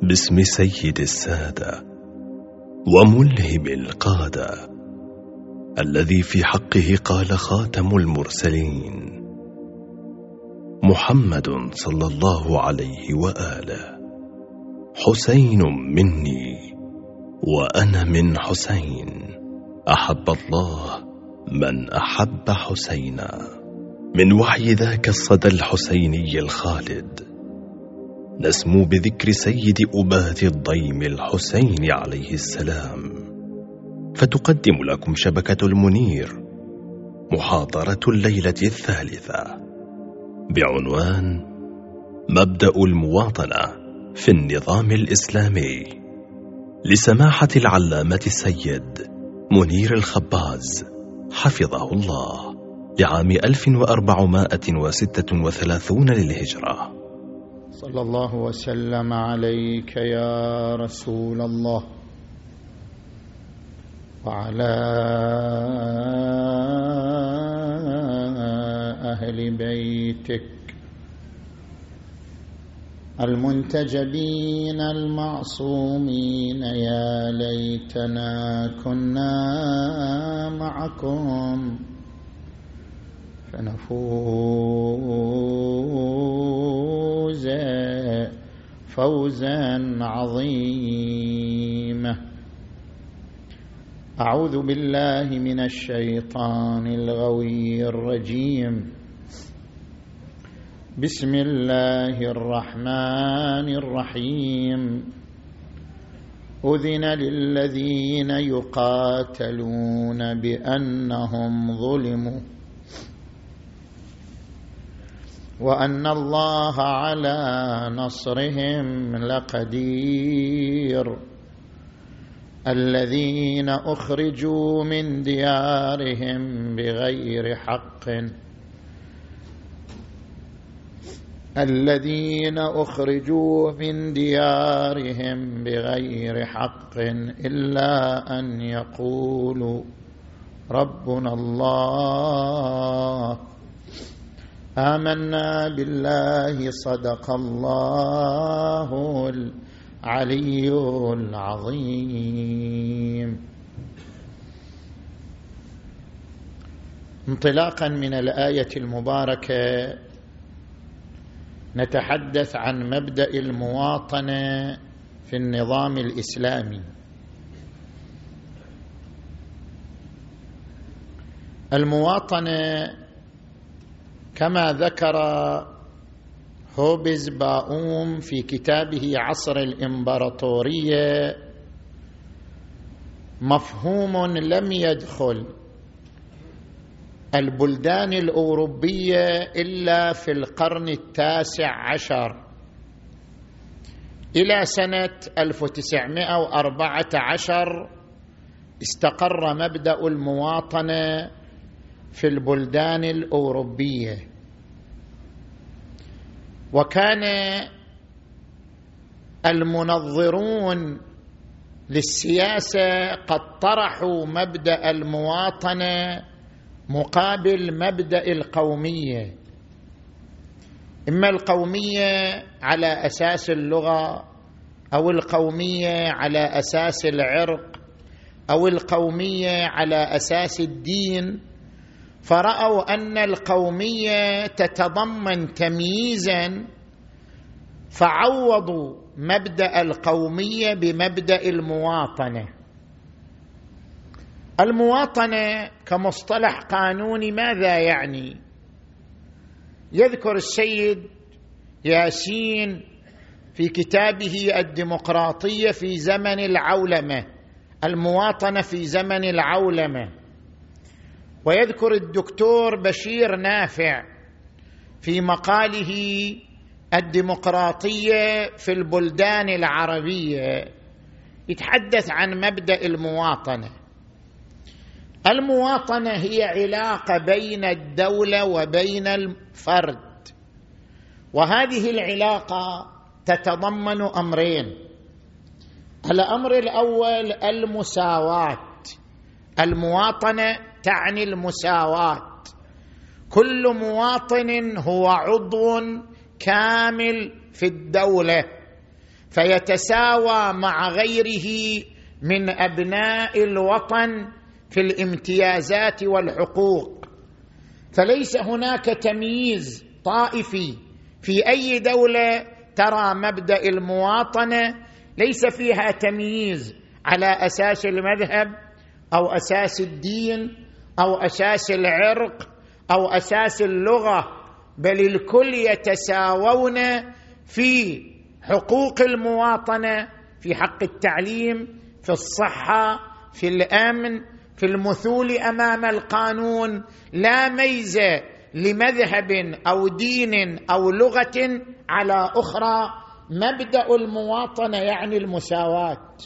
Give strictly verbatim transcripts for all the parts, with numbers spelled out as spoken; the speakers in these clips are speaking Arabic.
باسم سيد السادة وملهم القادة، الذي في حقه قال خاتم المرسلين، محمد صلى الله عليه وآله: حسين مني وأنا من حسين، أحب الله من أحب حسينا. من وحي ذاك الصدى الحسيني الخالد نسمو بذكر سيد أبات الضيم الحسين عليه السلام، فتقدم لكم شبكة المنير محاضرة الليلة الثالثة بعنوان مبدأ المواطنة في النظام الإسلامي، لسماحة العلامة السيد منير الخباز حفظه الله، لعام ألف وأربعمائة وستة وثلاثين للهجرة. صلى الله وسلم عليك يا رسول الله وعلى أهل بيتك المنتجبين المعصومين. يا ليتنا كنا معكم فنفوز فوزا عظيما. أعوذ بالله من الشيطان الغوي الرجيم. بسم الله الرحمن الرحيم. أذن للذين يقاتلون بأنهم ظلموا وأن الله على نصرهم لقدير. الذين أخرجوا من ديارهم بغير حق الذين أخرجوا من ديارهم بغير حق إلا أن يقولوا ربنا الله. آمنا بالله. صدق الله العلي العظيم. انطلاقا من الآية المباركة نتحدث عن مبدأ المواطنة في النظام الإسلامي. المواطنة كما ذكر هوبز باؤوم في كتابه عصر الإمبراطورية مفهوم لم يدخل البلدان الأوروبية إلا في القرن التاسع عشر. إلى سنة ألف وتسعمائة وأربعة عشر استقر مبدأ المواطنة في البلدان الأوروبية، وكان المنظرون للسياسة قد طرحوا مبدأ المواطنة مقابل مبدأ القومية، إما القومية على أساس اللغة أو القومية على أساس العرق أو القومية على أساس الدين. فرأوا أن القومية تتضمن تمييزا فعوضوا مبدأ القومية بمبدأ المواطنة. المواطنة كمصطلح قانوني ماذا يعني؟ يذكر السيد ياسين في كتابه الديمقراطية في زمن العولمة، المواطنة في زمن العولمة، ويذكر الدكتور بشير نافع في مقاله الديمقراطية في البلدان العربية يتحدث عن مبدأ المواطنة. المواطنة هي علاقة بين الدولة وبين الفرد، وهذه العلاقة تتضمن أمرين. الأمر الأول المساواة. المواطنة تعني المساواة، كل مواطن هو عضو كامل في الدولة، فيتساوى مع غيره من أبناء الوطن في الامتيازات والحقوق، فليس هناك تمييز طائفي في أي دولة ترى مبدأ المواطنة ليس فيها تمييز على أساس المذهب أو أساس الدين أو أساس العرق أو أساس اللغة، بل الكل يتساوون في حقوق المواطنة، في حق التعليم، في الصحة، في الأمن، في المثول أمام القانون، لا ميزة لمذهب أو دين أو لغة على أخرى. مبدأ المواطنة يعني المساواة.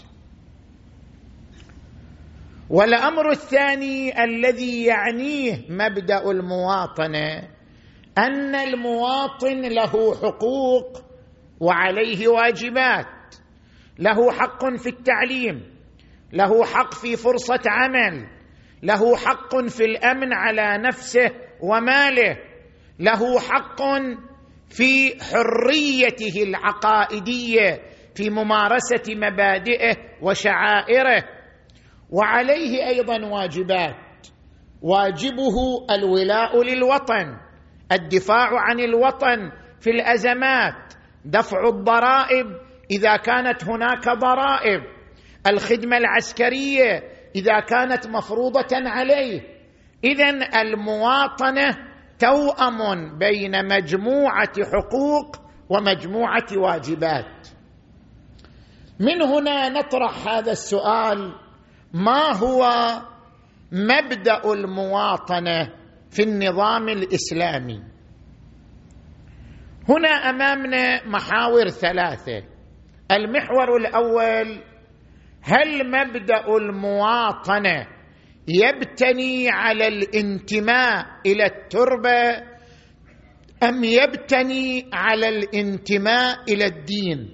والأمر الثاني الذي يعنيه مبدأ المواطنة أن المواطن له حقوق وعليه واجبات، له حق في التعليم، له حق في فرصة عمل، له حق في الأمن على نفسه وماله، له حق في حريته العقائدية في ممارسة مبادئه وشعائره، وعليه أيضا واجبات. واجبه الولاء للوطن، الدفاع عن الوطن في الأزمات، دفع الضرائب إذا كانت هناك ضرائب، الخدمة العسكرية إذا كانت مفروضة عليه. إذن المواطنة توأم بين مجموعة حقوق ومجموعة واجبات. من هنا نطرح هذا السؤال: ما هو مبدأ المواطنة في النظام الإسلامي؟ هنا أمامنا محاور ثلاثة. المحور الأول: هل مبدأ المواطنة يبتني على الانتماء إلى التربة أم يبتني على الانتماء إلى الدين؟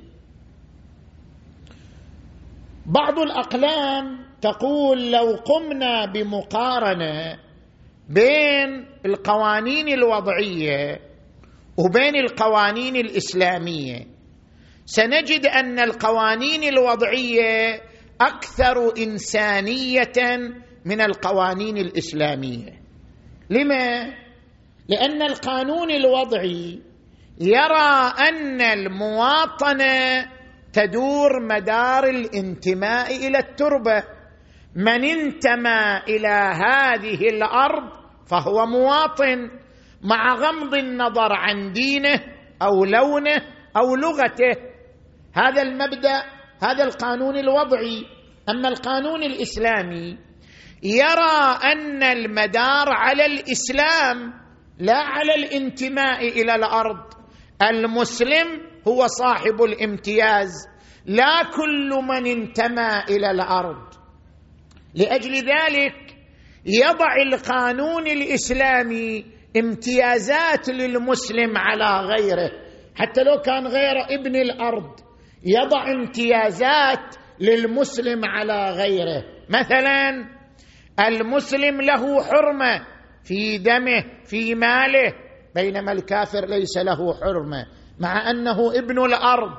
بعض الأقلام تقول لو قمنا بمقارنة بين القوانين الوضعية وبين القوانين الإسلامية سنجد أن القوانين الوضعية أكثر إنسانية من القوانين الإسلامية. لما؟ لأن القانون الوضعي يرى أن المواطنة تدور مدار الانتماء إلى التربة، من انتمى إلى هذه الأرض فهو مواطن، مع غض النظر عن دينه أو لونه أو لغته. هذا المبدأ، هذا القانون الوضعي. أما القانون الإسلامي يرى أن المدار على الإسلام لا على الانتماء إلى الأرض. المسلم هو صاحب الامتياز، لا كل من انتمى إلى الأرض. لأجل ذلك يضع القانون الإسلامي امتيازات للمسلم على غيره، حتى لو كان غير ابن الأرض يضع امتيازات للمسلم على غيره. مثلا المسلم له حرمة في دمه في ماله، بينما الكافر ليس له حرمة مع أنه ابن الأرض.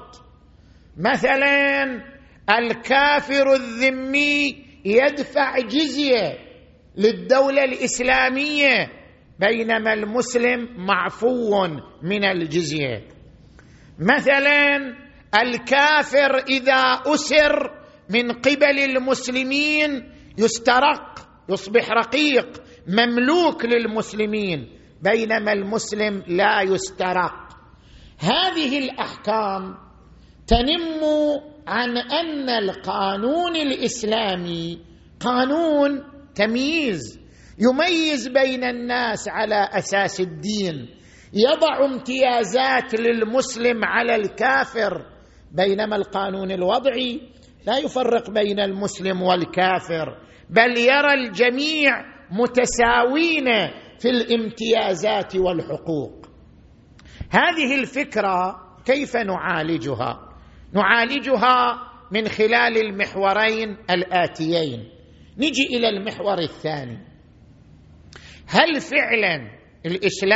مثلا الكافر الذمي يدفع جزية للدولة الإسلامية، بينما المسلم معفو من الجزية. مثلا الكافر إذا أسر من قبل المسلمين يسترق، يصبح رقيق مملوك للمسلمين، بينما المسلم لا يسترق. هذه الأحكام تنم عن أن القانون الإسلامي قانون تمييز، يميز بين الناس على أساس الدين، يضع امتيازات للمسلم على الكافر، بينما القانون الوضعي لا يفرق بين المسلم والكافر، بل يرى الجميع متساوين في الامتيازات والحقوق. هذه الفكرة كيف نعالجها؟ نعالجها من خلال المحورين الآتيين. نجي إلى المحور الثاني: هل فعلا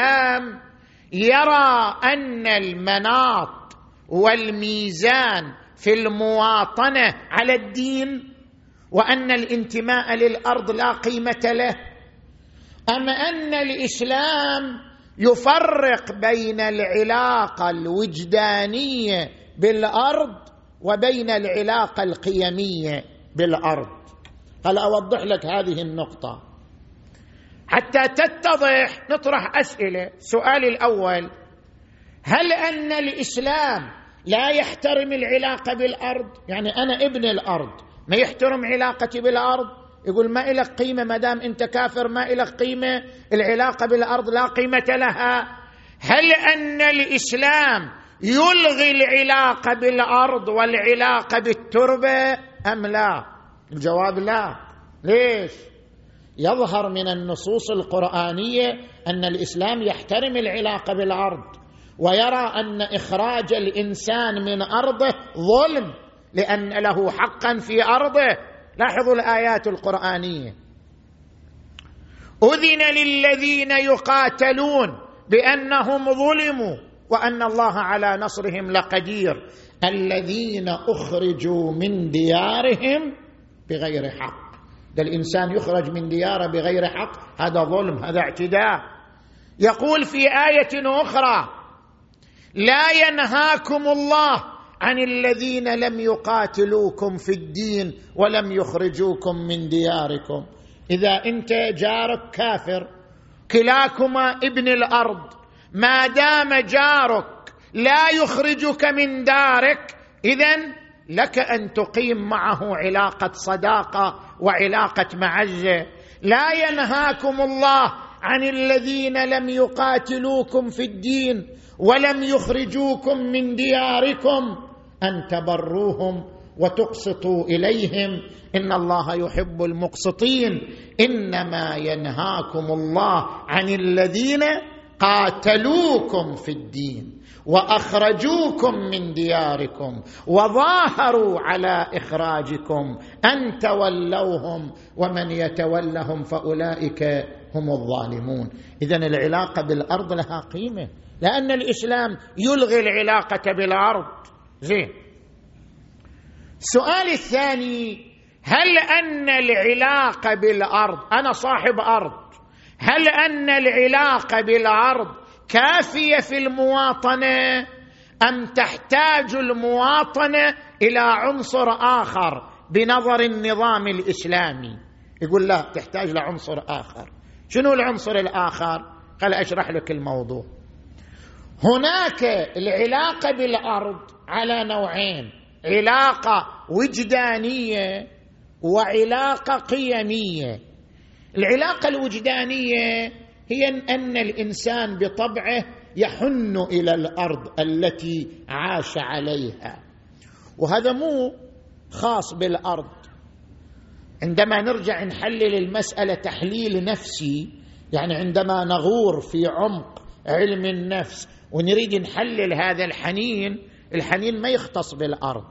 الإسلام يرى أن المناط والميزان في المواطنة على الدين، وأن الانتماء للأرض لا قيمة له؟ أم أن الإسلام يفرق بين العلاقة الوجدانية بالأرض وبين العلاقة القيمية بالأرض؟ هل أوضح لك هذه النقطة حتى تتضح؟ نطرح أسئلة. سؤالي الأول: هل أن الإسلام لا يحترم العلاقة بالأرض؟ يعني أنا ابن الأرض ما يحترم علاقتي بالأرض، يقول ما إلك قيمة ما دام أنت كافر، ما إلك قيمة، العلاقة بالأرض لا قيمة لها. هل أن الإسلام يلغي العلاقة بالأرض والعلاقة بالتربة أم لا؟ الجواب لا. ليش؟ يظهر من النصوص القرآنية أن الإسلام يحترم العلاقة بالأرض، ويرى أن إخراج الإنسان من أرضه ظلم لأن له حقا في أرضه. لاحظوا الآيات القرآنية: أذن للذين يقاتلون بأنهم ظلموا وأن الله على نصرهم لقدير، الذين أخرجوا من ديارهم بغير حق. ده الإنسان يخرج من دياره بغير حق، هذا ظلم، هذا اعتداء. يقول في آية أخرى: لا ينهاكم الله عن الذين لم يقاتلوكم في الدين ولم يخرجوكم من دياركم. إذا أنت جارك كافر، كلاكما ابن الأرض، ما دام جارك لا يخرجك من دارك، إذن لك أن تقيم معه علاقة صداقة وعلاقة معزة. لا ينهاكم الله عن الذين لم يقاتلوكم في الدين ولم يخرجوكم من دياركم أن تبروهم وتقسطوا إليهم إن الله يحب المقسطين. إنما ينهاكم الله عن الذين قاتلوكم في الدين وأخرجوكم من دياركم وظاهروا على إخراجكم أن تولوهم ومن يتولهم فأولئك هم الظالمون. إذن العلاقة بالأرض لها قيمة، لأن الإسلام يلغي العلاقة بالأرض. زين. السؤال الثاني: هل أن العلاقة بالأرض، أنا صاحب أرض، هل أن العلاقة بالأرض كافية في المواطنة أم تحتاج المواطنة إلى عنصر آخر بنظر النظام الإسلامي؟ يقول لا، تحتاج لعنصر آخر. شنو العنصر الآخر؟ خل أشرح لك الموضوع. هناك العلاقة بالأرض على نوعين: علاقة وجدانية وعلاقة قيمية. العلاقة الوجدانية هي أن الإنسان بطبعه يحن إلى الأرض التي عاش عليها، وهذا مو خاص بالأرض. عندما نرجع نحلل المسألة تحليل نفسي، يعني عندما نغور في عمق علم النفس ونريد نحلل هذا الحنين، الحنين ما يختص بالأرض.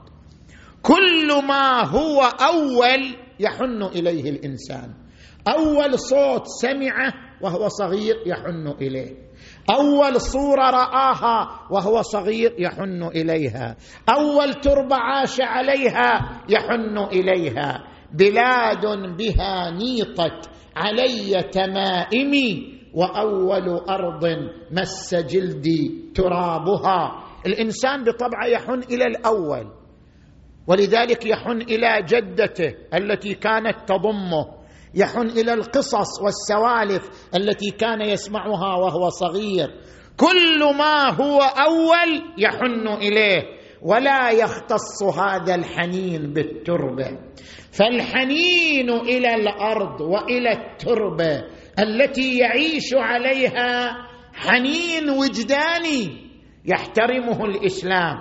كل ما هو أول يحن إليه الإنسان. أول صوت سمعه وهو صغير يحن إليه، أول صورة رآها وهو صغير يحن إليها، أول تربة عاش عليها يحن إليها. بلاد بها نيطت علي تمائمي وأول أرض مس جلدي ترابها. الإنسان بطبعه يحن إلى الأول، ولذلك يحن إلى جدته التي كانت تضمه، يحن إلى القصص والسوالف التي كان يسمعها وهو صغير. كل ما هو أول يحن إليه، ولا يختص هذا الحنين بالتربة. فالحنين إلى الأرض وإلى التربة التي يعيش عليها حنين وجداني يحترمه الإسلام،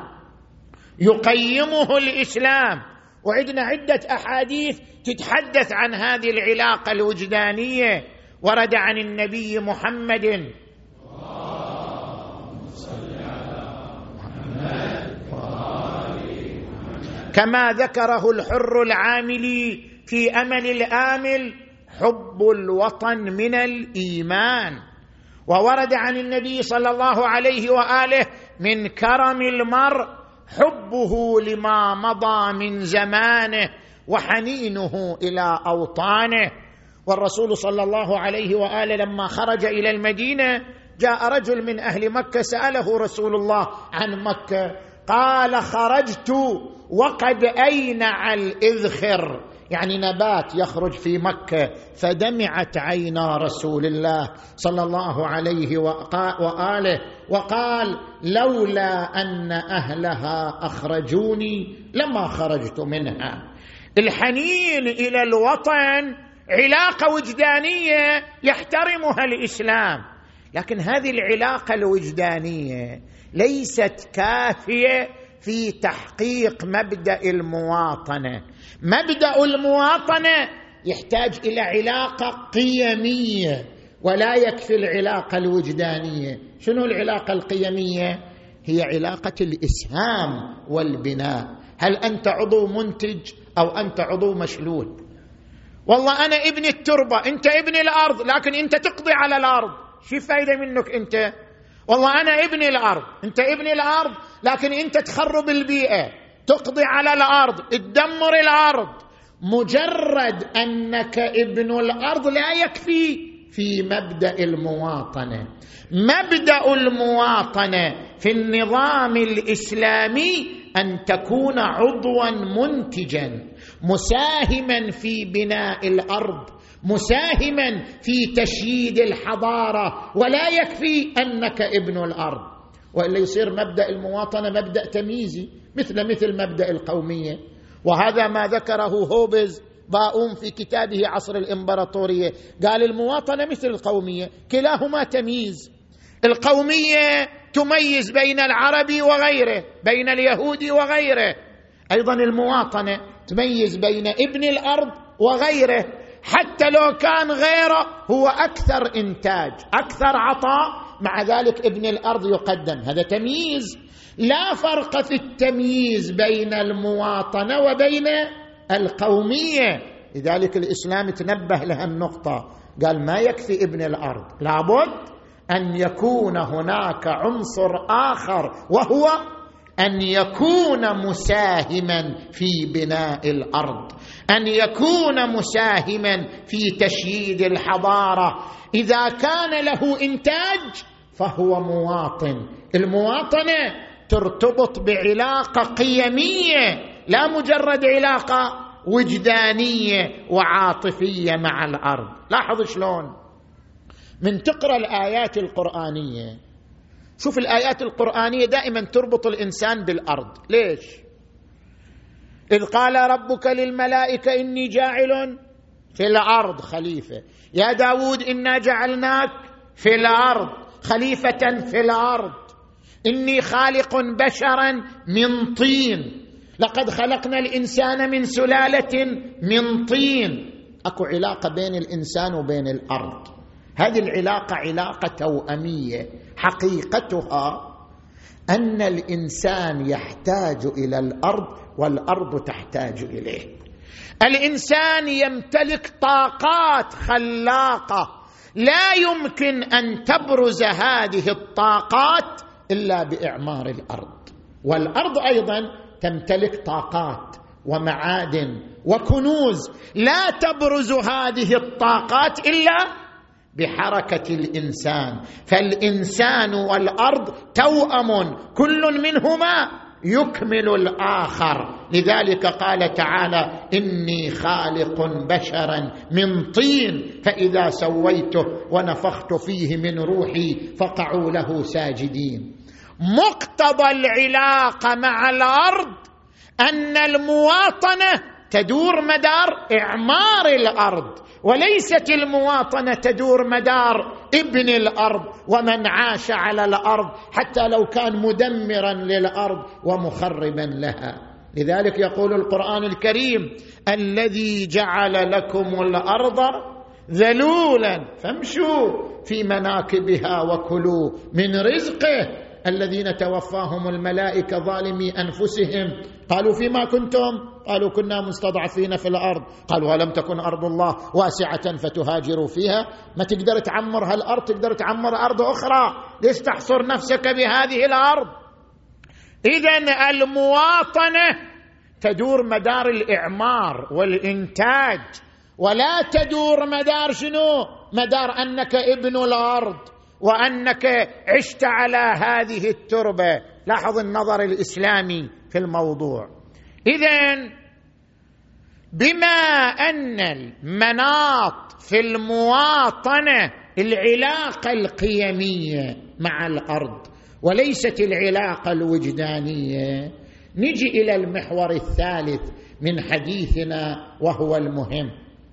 يقيمه الإسلام. وعندنا عدة أحاديث تتحدث عن هذه العلاقة الوجدانية. ورد عن النبي محمد كما ذكره الحر العاملي في أمل الآمل: حب الوطن من الإيمان. وورد عن النبي صلى الله عليه وآله: من كرم المرء حبه لما مضى من زمانه وحنينه إلى أوطانه. والرسول صلى الله عليه وآله لما خرج إلى المدينة جاء رجل من أهل مكة سأله رسول الله عن مكة، قال: خرجت وقد أينع الإذخر، يعني نبات يخرج في مكة، فدمعت عينا رسول الله صلى الله عليه وآله وقال: لولا أن أهلها أخرجوني لما خرجت منها. الحنين إلى الوطن علاقة وجدانية يحترمها الإسلام، لكن هذه العلاقة الوجدانية ليست كافية في تحقيق مبدأ المواطنة. مبدأ المواطنة يحتاج إلى علاقة قيمية ولا يكفي العلاقة الوجدانية. شنو العلاقة القيمية؟ هي علاقة الإسهام والبناء. هل أنت عضو منتج أو أنت عضو مشلول؟ والله أنا ابن التربة، أنت ابن الأرض، لكن أنت تقضي على الأرض، شو فايدة منك أنت؟ والله أنا ابن الأرض، أنت ابن الأرض، لكن أنت تخرب البيئة، تقضي على الأرض، تدمر الأرض. مجرد أنك ابن الأرض لا يكفي في مبدأ المواطنة. مبدأ المواطنة في النظام الإسلامي أن تكون عضوا منتجا مساهما في بناء الأرض، مساهما في تشييد الحضارة، ولا يكفي أنك ابن الأرض، وإلا يصير مبدأ المواطنة مبدأ تمييزي مثل مثل مبدأ القومية. وهذا ما ذكره هوبز باؤون في كتابه عصر الإمبراطورية، قال المواطنة مثل القومية، كلاهما تمييز. القومية تميز بين العربي وغيره، بين اليهودي وغيره، أيضا المواطنة تميز بين ابن الأرض وغيره، حتى لو كان غيره هو أكثر إنتاج أكثر عطاء، مع ذلك ابن الأرض يقدم. هذا تمييز. لا فرق في التمييز بين المواطنة وبين القومية. لذلك الإسلام تنبه لها النقطة، قال ما يكفي ابن الأرض، لابد أن يكون هناك عنصر آخر، وهو أن يكون مساهما في بناء الأرض، أن يكون مساهما في تشييد الحضارة. إذا كان له إنتاج فهو مواطن. المواطنة ترتبط بعلاقة قيمية، لا مجرد علاقة وجدانية وعاطفية مع الأرض. لاحظ شلون من تقرأ الآيات القرآنية، شوف الآيات القرآنية دائما تربط الإنسان بالأرض. ليش؟ إذ قال ربك للملائكة إني جاعل في الأرض خليفة، يا داود إنا جعلناك في الأرض خليفة في الأرض، إني خالق بشرا من طين، لقد خلقنا الإنسان من سلالة من طين. أكو علاقة بين الإنسان وبين الأرض. هذه العلاقة علاقة توأمية، حقيقتها أن الإنسان يحتاج إلى الأرض والأرض تحتاج إليه. الإنسان يمتلك طاقات خلاقة لا يمكن أن تبرز هذه الطاقات إلا بإعمار الأرض، والأرض أيضا تمتلك طاقات ومعادن وكنوز لا تبرز هذه الطاقات إلا بحركة الإنسان. فالإنسان والأرض توأم، كل منهما يكمل الآخر. لذلك قال تعالى إني خالق بشرا من طين فإذا سويته ونفخت فيه من روحي فقعوا له ساجدين. مقتضى العلاقة مع الأرض أن المواطنة تدور مدار إعمار الأرض، وليست المواطنة تدور مدار ابن الأرض ومن عاش على الأرض حتى لو كان مدمرا للأرض ومخربا لها. لذلك يقول القرآن الكريم الذي جعل لكم الأرض ذلولا فامشوا في مناكبها وكلوا من رزقه الذين توفاهم الملائكة ظالمي أنفسهم قالوا فيما كنتم؟ قالوا كنا مستضعفين في الأرض. قالوا ألم تكن أرض الله واسعة فتهاجروا فيها؟ ما تقدر تعمر هالأرض، تقدر تعمر أرض أخرى، ليش تحصر نفسك بهذه الأرض؟ إذن المواطنة تدور مدار الإعمار والإنتاج، ولا تدور مدار شنو؟ مدار أنك ابن الأرض وأنك عشت على هذه التربة. لاحظ النظر الإسلامي في الموضوع. إذن بما أن المناط في المواطنة العلاقة القيمية مع الأرض وليست العلاقة الوجدانية، نجي إلى المحور الثالث من حديثنا وهو المهم.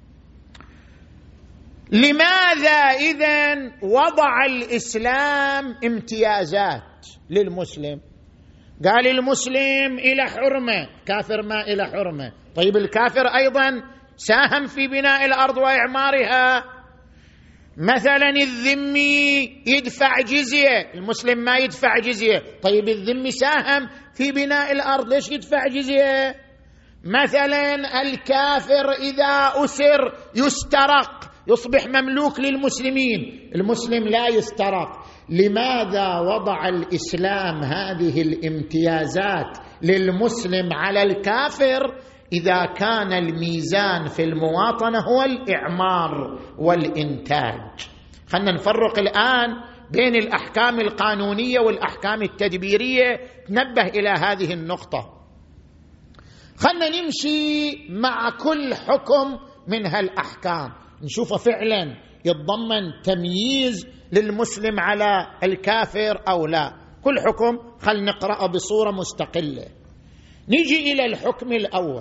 لماذا إذن وضع الإسلام امتيازات للمسلم؟ قال المسلم إلى حرمة، كافر ما إلى حرمة. طيب الكافر أيضا ساهم في بناء الأرض وإعمارها. مثلا الذمي يدفع جزية، المسلم ما يدفع جزية. طيب الذمي ساهم في بناء الأرض، ليش يدفع جزية؟ مثلا الكافر إذا أسر يسترق، يصبح مملوك للمسلمين، المسلم لا يسترق. لماذا وضع الإسلام هذه الامتيازات للمسلم على الكافر إذا كان الميزان في المواطنة هو الإعمار والإنتاج؟ خلنا نفرق الآن بين الأحكام القانونية والأحكام التدبيرية، تنبه إلى هذه النقطة. خلنا نمشي مع كل حكم من هالأحكام نشوفه فعلا يتضمن تمييز للمسلم على الكافر أو لا. كل حكم خلنا نقرأه بصورة مستقلة. نيجي إلى الحكم الأول.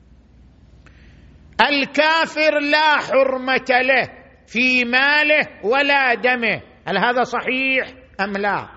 الكافر لا حرمة له في ماله ولا دمه، هل هذا صحيح أم لا؟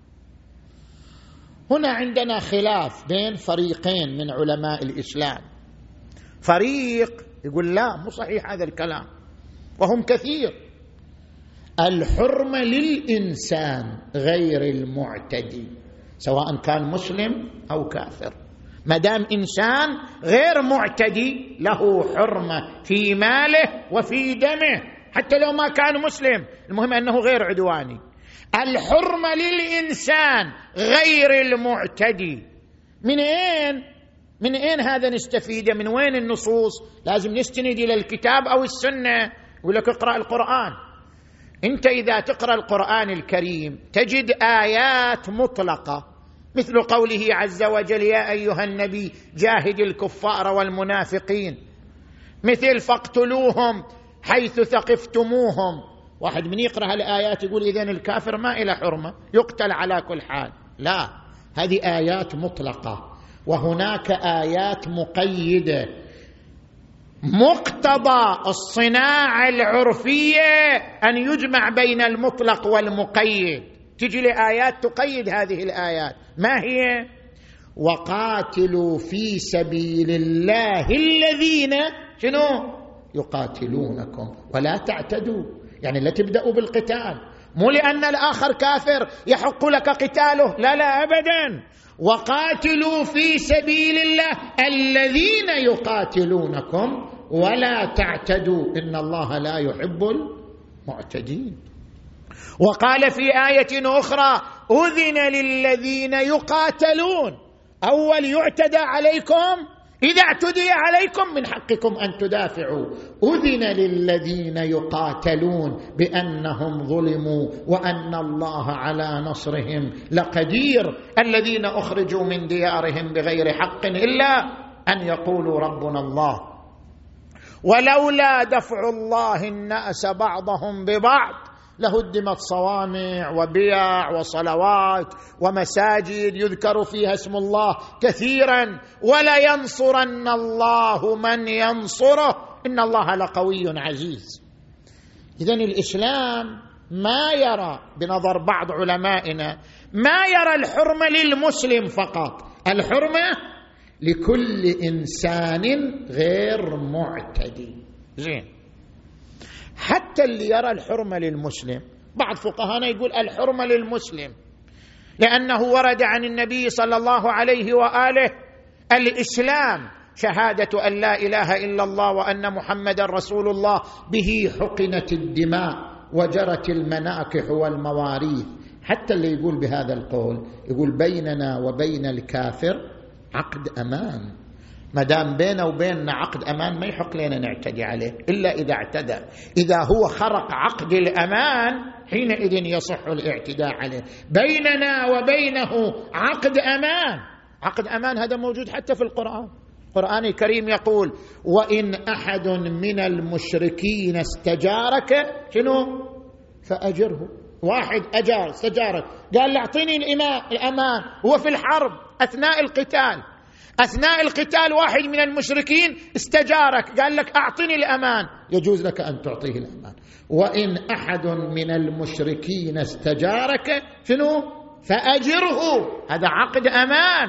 هنا عندنا خلاف بين فريقين من علماء الإسلام. فريق يقول لا، مو صحيح هذا الكلام، وهم كثير. الحرمة للإنسان غير المعتدي، سواء كان مسلم أو كافر، ما دام إنسان غير معتدي له حرمة في ماله وفي دمه، حتى لو ما كان مسلم، المهم أنه غير عدواني. الحرمة للإنسان غير المعتدي. من أين؟ من أين هذا نستفيده؟ من وين النصوص؟ لازم نستند إلى الكتاب أو السنة. يقول لك اقرأ القرآن. أنت إذا تقرأ القرآن الكريم تجد آيات مطلقة، مثل قوله عز وجل يا أيها النبي جاهد الكفار والمنافقين، مثل فاقتلوهم حيث ثقفتموهم. واحد من يقرأ الآيات يقول إذن الكافر ما إلى حرمة، يقتل على كل حال. لا، هذه آيات مطلقة، وهناك آيات مقيدة. مقتضى الصناعة العرفية أن يجمع بين المطلق والمقيد. تجي لآيات تقيد هذه الآيات، ما هي؟ وقاتلوا في سبيل الله الذين شنو؟ يقاتلونكم ولا تعتدوا، يعني لا تبدأوا بالقتال، مو لأن الآخر كافر يحق لك قتاله، لا لا أبدا. وقاتلوا في سبيل الله الذين يقاتلونكم ولا تعتدوا إن الله لا يحب المعتدين. وقال في آية أخرى أذن للذين يقاتلون، أول يعتدى عليكم، إذا اعتدي عليكم من حقكم أن تدافعوا. أذن للذين يقاتلون بأنهم ظلموا وأن الله على نصرهم لقدير، الذين أخرجوا من ديارهم بغير حق إلا أن يقولوا ربنا الله، ولولا دفع الله الناس بعضهم ببعض لهدمت صوامع وبيع وصلوات ومساجد يذكر فيها اسم الله كثيرا ولينصرن الله من ينصره إن الله لقوي عزيز. إذن الإسلام ما يرى، بنظر بعض علمائنا، ما يرى الحرمة للمسلم فقط، الحرمة لكل إنسان غير معتدي. زين، حتى اللي يرى الحرمة للمسلم، بعض فقهانا يقول الحرمة للمسلم لأنه ورد عن النبي صلى الله عليه وآله الإسلام شهادة أن لا إله إلا الله وأن محمد رسول الله، به حقنت الدماء وجرت المناكح والمواريث، حتى اللي يقول بهذا القول يقول بيننا وبين الكافر عقد أمان، ما دام بينه وبيننا عقد أمان ما يحق لنا نعتدي عليه إلا إذا اعتدى. إذا هو خرق عقد الأمان حينئذ يصح الاعتداء عليه. بيننا وبينه عقد أمان، عقد أمان هذا موجود حتى في القرآن. القرآن الكريم يقول وإن أحد من المشركين استجارك شنو فأجره. واحد أجار استجارك قال له اعطيني الأمان، هو في الحرب أثناء القتال، أثناء القتال واحد من المشركين استجارك قال لك أعطني الأمان، يجوز لك أن تعطيه الأمان. وإن أحد من المشركين استجارك شنو فأجره، هذا عقد أمان.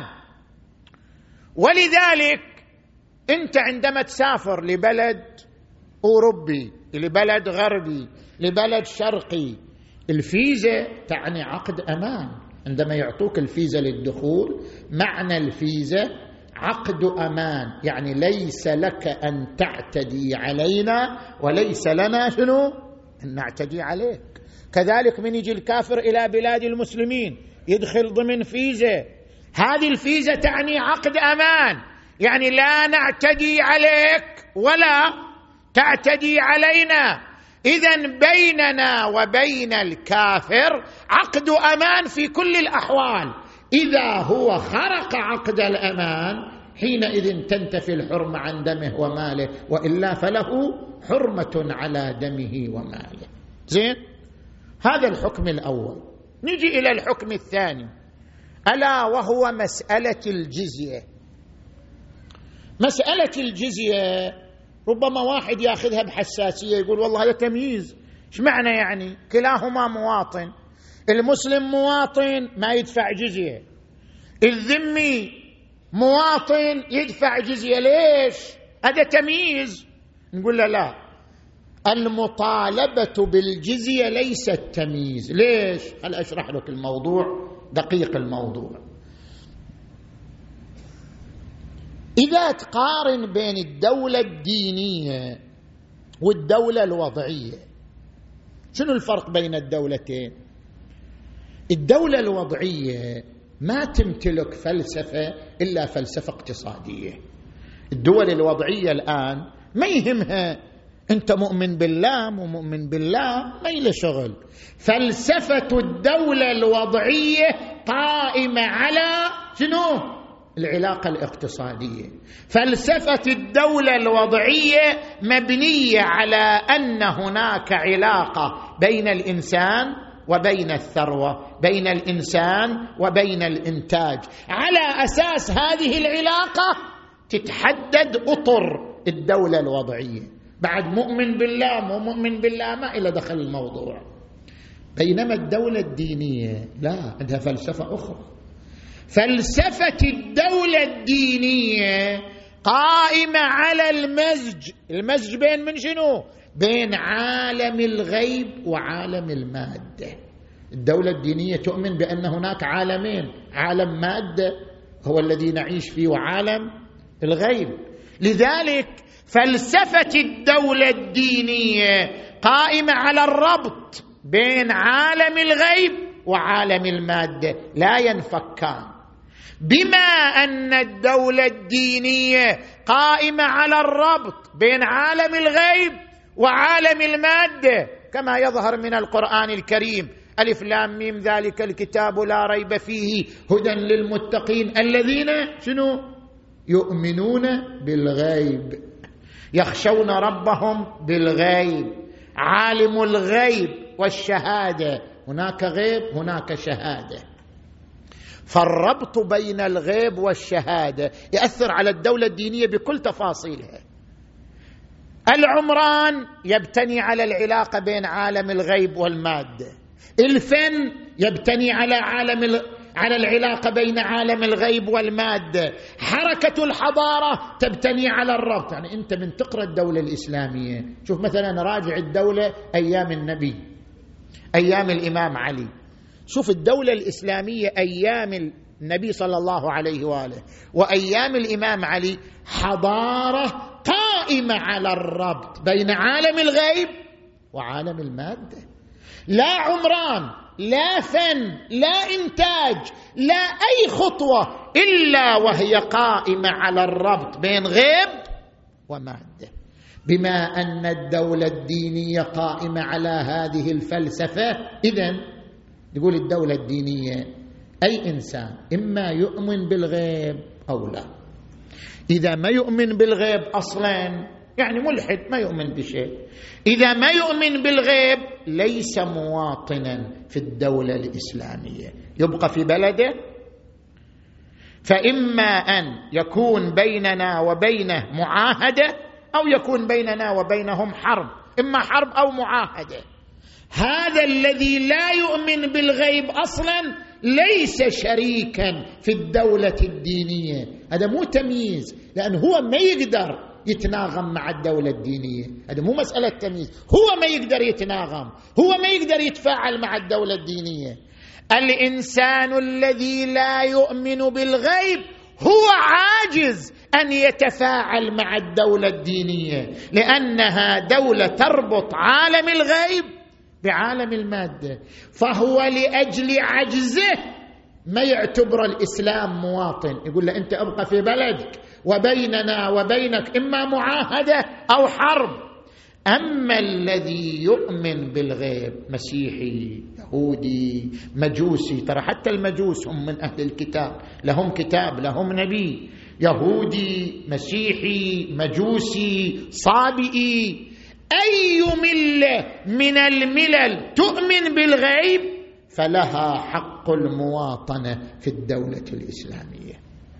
ولذلك أنت عندما تسافر لبلد أوروبي، لبلد غربي، لبلد شرقي، الفيزا تعني عقد أمان. عندما يعطوك الفيزا للدخول معنى الفيزا عقد أمان، يعني ليس لك أن تعتدي علينا وليس لنا شنو أن نعتدي عليك. كذلك من يجي الكافر إلى بلاد المسلمين يدخل ضمن فيزا، هذه الفيزا تعني عقد أمان، يعني لا نعتدي عليك ولا تعتدي علينا. إذن بيننا وبين الكافر عقد أمان في كل الأحوال. إذا هو خرق عقد الأمان حينئذ تنتفي الحرمة عن دمه وماله، وإلا فله حرمة على دمه وماله. زين، هذا الحكم الأول. نجي إلى الحكم الثاني، ألا وهو مسألة الجزية. مسألة الجزية ربما واحد ياخذها بحساسية، يقول والله هذا تمييز. ايش معنى يعني؟ كلاهما مواطن، المسلم مواطن ما يدفع جزية، الذمي مواطن يدفع جزية، ليش؟ هذا تمييز. نقول له لا، المطالبة بالجزية ليست تمييز. ليش؟ هل أشرح لك الموضوع، دقيق الموضوع. إذا تقارن بين الدولة الدينية والدولة الوضعية، شنو الفرق بين الدولتين؟ الدولة الوضعية ما تمتلك فلسفة إلا فلسفة اقتصادية. الدول الوضعية الآن ما يهمها أنت مؤمن بالله مو مؤمن بالله، ما له شغل. فلسفة الدولة الوضعية قائمة على شنو؟ العلاقة الاقتصادية. فلسفة الدولة الوضعية مبنية على أن هناك علاقة بين الإنسان وبين الثروة، بين الإنسان وبين الإنتاج. على أساس هذه العلاقة تتحدد أطر الدولة الوضعية. بعد مؤمن بالله مو مؤمن بالله ما إلى دخل الموضوع. بينما الدولة الدينية لا، عندها فلسفة أخرى. فلسفة الدولة الدينية قائمة على المزج. المزج بين من شنو؟ بين عالم الغيب وعالم المادة. الدولة الدينية تؤمن بأن هناك عالمين، عالم مادة هو الذي نعيش فيه وعالم الغيب. لذلك فلسفة الدولة الدينية قائمة على الربط بين عالم الغيب وعالم المادة، لا ينفكان. بما أن الدولة الدينية قائمة على الربط بين عالم الغيب وعالم المادة، كما يظهر من القرآن الكريم ألف لام ميم ذلك الكتاب لا ريب فيه هدى للمتقين الذين شنو؟ يؤمنون بالغيب، يخشون ربهم بالغيب. عالم الغيب والشهادة، هناك غيب هناك شهادة. فالربط بين الغيب والشهادة يأثر على الدولة الدينية بكل تفاصيلها. العمران يبتني على العلاقة بين عالم الغيب والمادة. الفن يبتني على عالم ال... على العلاقة بين عالم الغيب والمادة. حركة الحضارة تبتني على الربط. يعني أنت من تقرأ الدولة الإسلامية، شوف مثلا راجع الدولة أيام النبي، أيام الإمام علي، شوف الدولة الإسلامية أيام النبي صلى الله عليه وآله وأيام الإمام علي، حضارة قائمة على الربط بين عالم الغيب وعالم المادة. لا عمران لا فن، لا إنتاج، لا أي خطوة إلا وهي قائمة على الربط بين غيب ومادة. بما أن الدولة الدينية قائمة على هذه الفلسفة، إذن يقول الدولة الدينية أي إنسان إما يؤمن بالغيب أو لا. إذا ما يؤمن بالغيب أصلا يعني ملحد، ما يؤمن بشيء. إذا ما يؤمن بالغيب ليس مواطنا في الدولة الإسلامية، يبقى في بلده. فإما أن يكون بيننا وبينه معاهدة أو يكون بيننا وبينهم حرب، إما حرب أو معاهدة. هذا الذي لا يؤمن بالغيب أصلا ليس شريكا في الدولة الدينية. هذا مو تمييز، لأن هو ما يقدر يتناغم مع الدولة الدينية. هذا مو مسألة تمييز، هو ما يقدر يتناغم، هو ما يقدر يتفاعل مع الدولة الدينية. الإنسان الذي لا يؤمن بالغيب هو عاجز أن يتفاعل مع الدولة الدينية، لأنها دولة تربط عالم الغيب بعالم المادة. فهو لأجل عجزه ما يعتبر الإسلام مواطن، يقول له أنت أبقى في بلدك وبيننا وبينك إما معاهدة أو حرب. أما الذي يؤمن بالغيب، مسيحي، يهودي، مجوسي، ترى حتى المجوس هم من أهل الكتاب، لهم كتاب، لهم نبي، يهودي، مسيحي، مجوسي، صابئي، أي ملة من الملل تؤمن بالغيب فلها حق المواطنة في الدولة الإسلامية.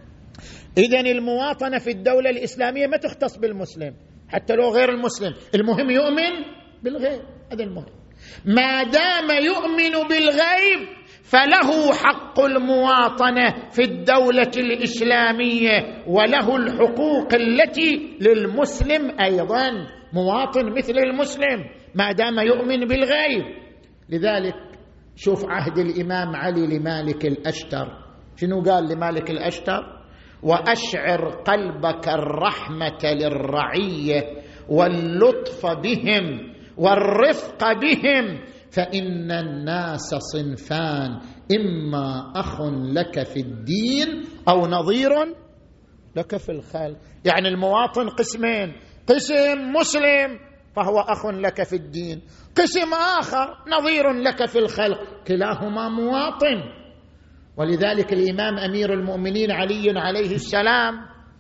إذن المواطنة في الدولة الإسلامية ما تختص بالمسلم، حتى لو غير المسلم، المهم يؤمن بالغيب، هذا المهم. ما دام يؤمن بالغيب فله حق المواطنة في الدولة الإسلامية، وله الحقوق التي للمسلم أيضا، مواطن مثل المسلم ما دام يؤمن بالغيب. لذلك شوف عهد الإمام علي لمالك الأشتر، شنو قال لمالك الأشتر؟ وأشعر قلبك الرحمة للرعية واللطف بهم والرفق بهم، فإن الناس صنفان، إما أخ لك في الدين أو نظير لك في الخلق. يعني المواطن قسمين، قسم مسلم فهو أخ لك في الدين، قسم آخر نظير لك في الخلق، كلاهما مواطن. ولذلك الإمام أمير المؤمنين علي عليه السلام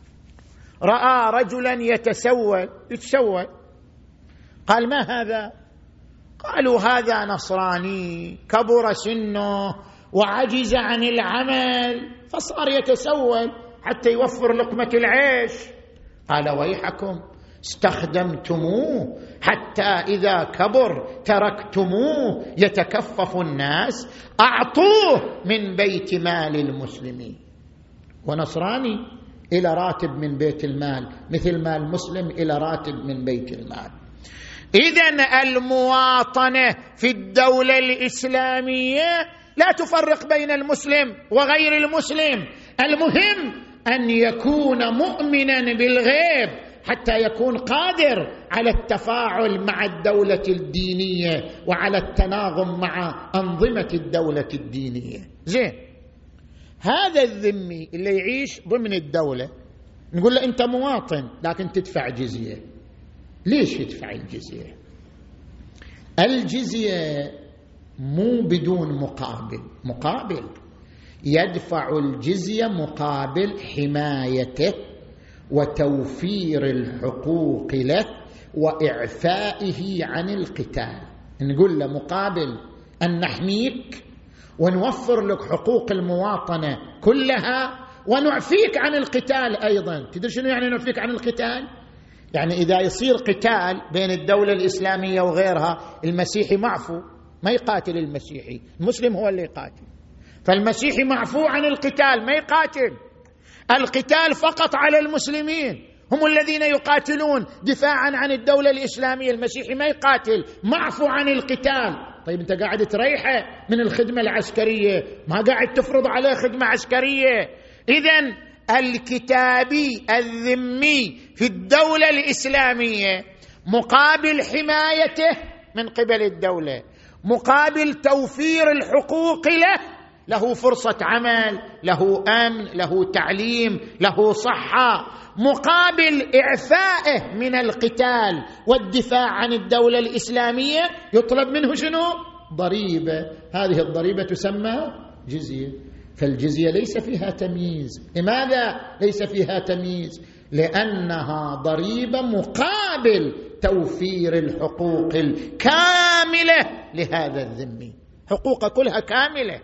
رأى رجلا يتسول يتسول قال ما هذا؟ قالوا هذا نصراني كبر سنه وعجز عن العمل فصار يتسول حتى يوفر لقمة العيش. قال ويحكم استخدمتموه حتى إذا كبر تركتموه يتكفف الناس، أعطوه من بيت مال المسلمين. ونصراني إلى راتب من بيت المال مثل ما المسلم إلى راتب من بيت المال. إذن المواطنة في الدولة الإسلامية لا تفرق بين المسلم وغير المسلم، المهم أن يكون مؤمنا بالغيب حتى يكون قادر على التفاعل مع الدولة الدينية وعلى التناغم مع أنظمة الدولة الدينية. زين، هذا الذمي اللي يعيش ضمن الدولة نقول له أنت مواطن لكن تدفع جزية. ليش يدفع الجزية؟ الجزية مو بدون مقابل، مقابل يدفع الجزية مقابل حمايته وتوفير الحقوق له وإعفائه عن القتال. نقول له مقابل أن نحميك ونوفر لك حقوق المواطنة كلها ونعفيك عن القتال أيضا. تدري شنو يعني نعفيك عن القتال؟ يعني إذا يصير قتال بين الدولة الإسلامية وغيرها، المسيحي معفو ما يقاتل المسيحي، المسلم هو اللي يقاتل. فالمسيحي معفو عن القتال ما يقاتل، القتال فقط على المسلمين، هم الذين يقاتلون دفاعا عن الدولة الإسلامية، المسيحي ما يقاتل، معفو عن القتال. طيب أنت قاعد تريحه من الخدمة العسكرية، ما قاعد تفرض عليه خدمة عسكرية. إذن الكتابي الذمي في الدولة الإسلامية مقابل حمايته من قبل الدولة مقابل توفير الحقوق له، له فرصة عمل، له أمن، له تعليم، له صحة، مقابل إعفائه من القتال والدفاع عن الدولة الإسلامية يطلب منه شنو؟ ضريبة. هذه الضريبة تسمى جزية. فالجزية ليس فيها تمييز. لماذا ليس فيها تمييز؟ لأنها ضريبة مقابل توفير الحقوق الكاملة لهذا الذمي، حقوق كلها كاملة.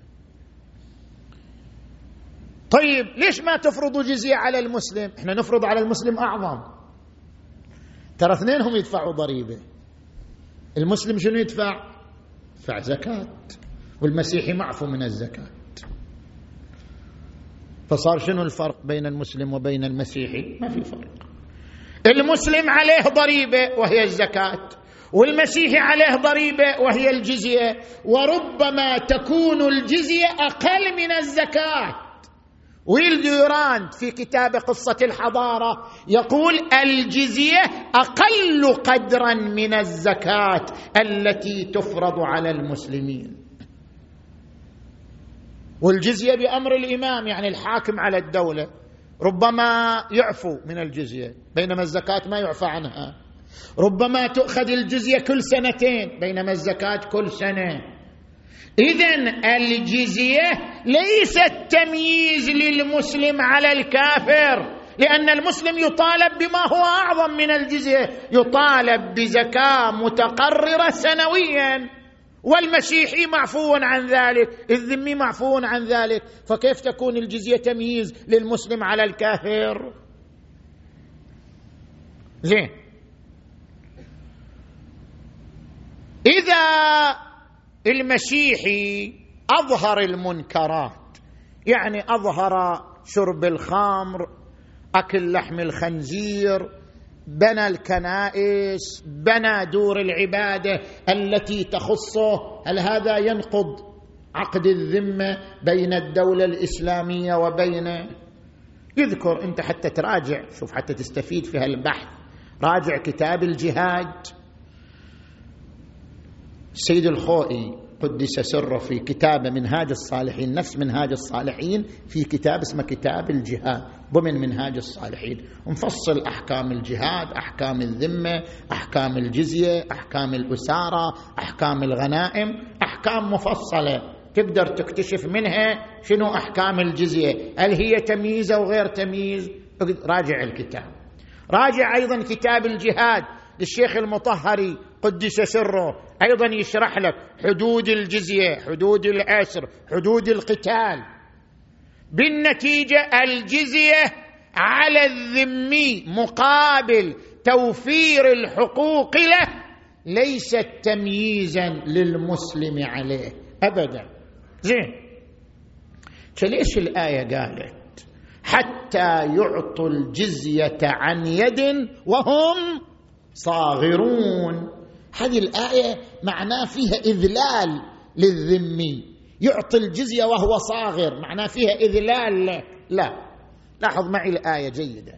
طيب ليش ما تفرضوا جزية على المسلم؟ احنا نفرض على المسلم أعظم، ترى اثنينهم يدفعوا ضريبة. المسلم شنو يدفع؟ يدفع زكاة، والمسيحي معفو من الزكاة. فصار شنو الفرق بين المسلم وبين المسيحي؟ ما في فرق. المسلم عليه ضريبة وهي الزكاة، والمسيحي عليه ضريبة وهي الجزية، وربما تكون الجزية أقل من الزكاة. ويل ديوراند في كتاب قصة الحضارة يقول الجزية أقل قدرا من الزكاة التي تفرض على المسلمين. والجزية بأمر الإمام، يعني الحاكم على الدولة ربما يعفو من الجزية، بينما الزكاة ما يعفى عنها. ربما تؤخذ الجزية كل سنتين، بينما الزكاة كل سنة. إذن الجزية ليست تمييز للمسلم على الكافر، لأن المسلم يطالب بما هو أعظم من الجزية، يطالب بزكاة متقررة سنويا، والمسيحي معفو عن ذلك، الذمي معفو عن ذلك. فكيف تكون الجزية تمييز للمسلم على الكافر؟ زين، إذا المسيحي أظهر المنكرات، يعني أظهر شرب الخمر، أكل لحم الخنزير، بنى الكنائس، بنى دور العبادة التي تخصه، هل هذا ينقض عقد الذمة بين الدولة الإسلامية وبين؟ يذكر أنت حتى تراجع، شوف حتى تستفيد في هالبحث، راجع كتاب الجهاد. السيد الخوئي قدس سره في كتاب منهاج الصالحين، نفس منهاج الصالحين، في كتاب اسمه كتاب الجهاد ضمن منهاج الصالحين، مفصل أحكام الجهاد، أحكام الذمة، أحكام الجزية، أحكام الأسارة، أحكام الغنائم، أحكام مفصلة تقدر تكتشف منها شنو أحكام الجزية، هل هي تمييز أو غير تمييز. راجع الكتاب. راجع أيضا كتاب الجهاد للشيخ المطهري قدس سره، أيضا يشرح لك حدود الجزية، حدود الأسر، حدود القتال. بالنتيجة الجزية على الذمي مقابل توفير الحقوق له ليست تمييزا للمسلم عليه أبدا. زين، فليش الآية قالت حتى يعطوا الجزية عن يد وهم صاغرون؟ هذه الآية معناه فيها إذلال للذمي، يعطي الجزية وهو صاغر، معناه فيها إذلال له. لا، لاحظ معي الآية جيدا.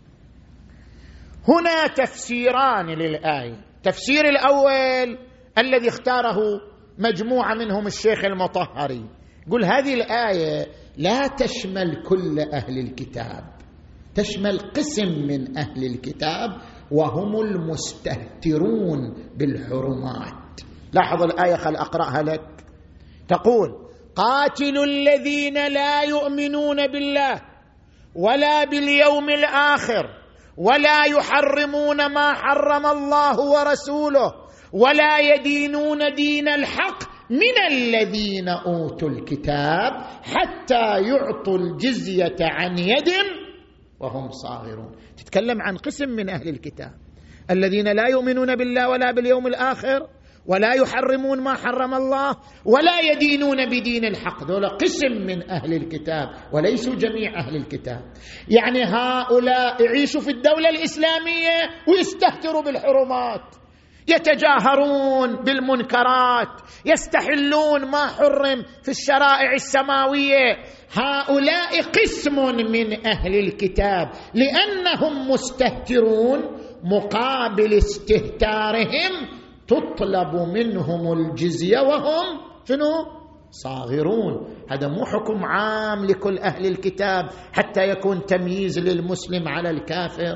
هنا تفسيران للآية. تفسير الأول الذي اختاره مجموعة منهم الشيخ المطهري، يقول هذه الآية لا تشمل كل أهل الكتاب، تشمل قسم من أهل الكتاب وهم المستهترون بالحرمات. لاحظ الآية، خل أقرأها لك. تقول قاتلوا الذين لا يؤمنون بالله ولا باليوم الآخر ولا يحرمون ما حرم الله ورسوله ولا يدينون دين الحق من الذين أوتوا الكتاب حتى يعطوا الجزية عن يد وهم صاغرون. تتكلم عن قسم من أهل الكتاب الذين لا يؤمنون بالله ولا باليوم الآخر ولا يحرمون ما حرم الله ولا يدينون بدين الحق، ذولا قسم من أهل الكتاب وليسوا جميع أهل الكتاب. يعني هؤلاء يعيشوا في الدولة الإسلامية ويستهتروا بالحرمات، يتجاهرون بالمنكرات، يستحلون ما حرم في الشرائع السماوية. هؤلاء قسم من أهل الكتاب لأنهم مستهترون، مقابل استهتارهم تطلب منهم الجزية وهم شنو؟ صاغرون. هذا مو حكم عام لكل أهل الكتاب حتى يكون تمييز للمسلم على الكافر،